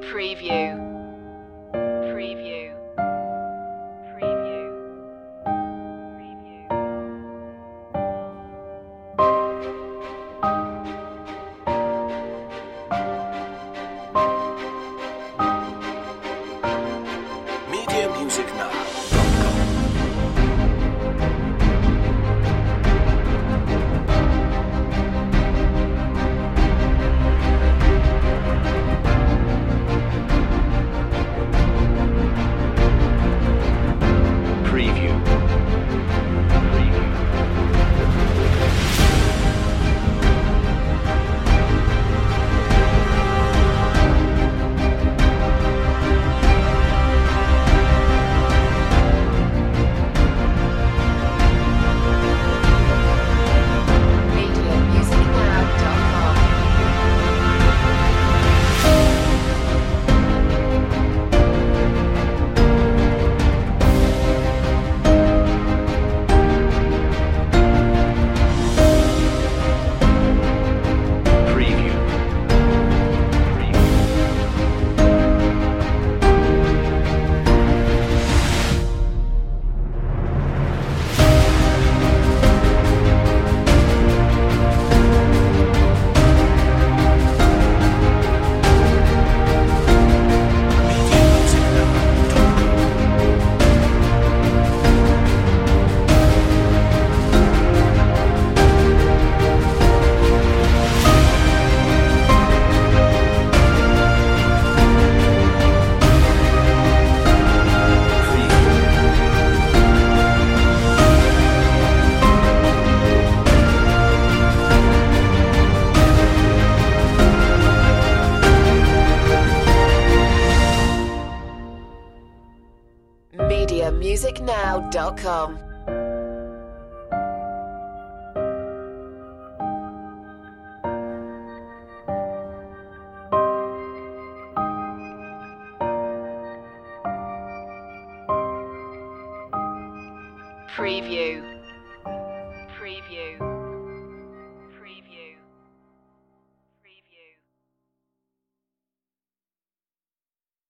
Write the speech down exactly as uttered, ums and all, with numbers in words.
Preview. Preview. Preview. Preview. Media Music Now. Preview. Preview. media music now dot com. Preview. Preview. Media Music Now. Preview. media music now dot com. Preview. Preview.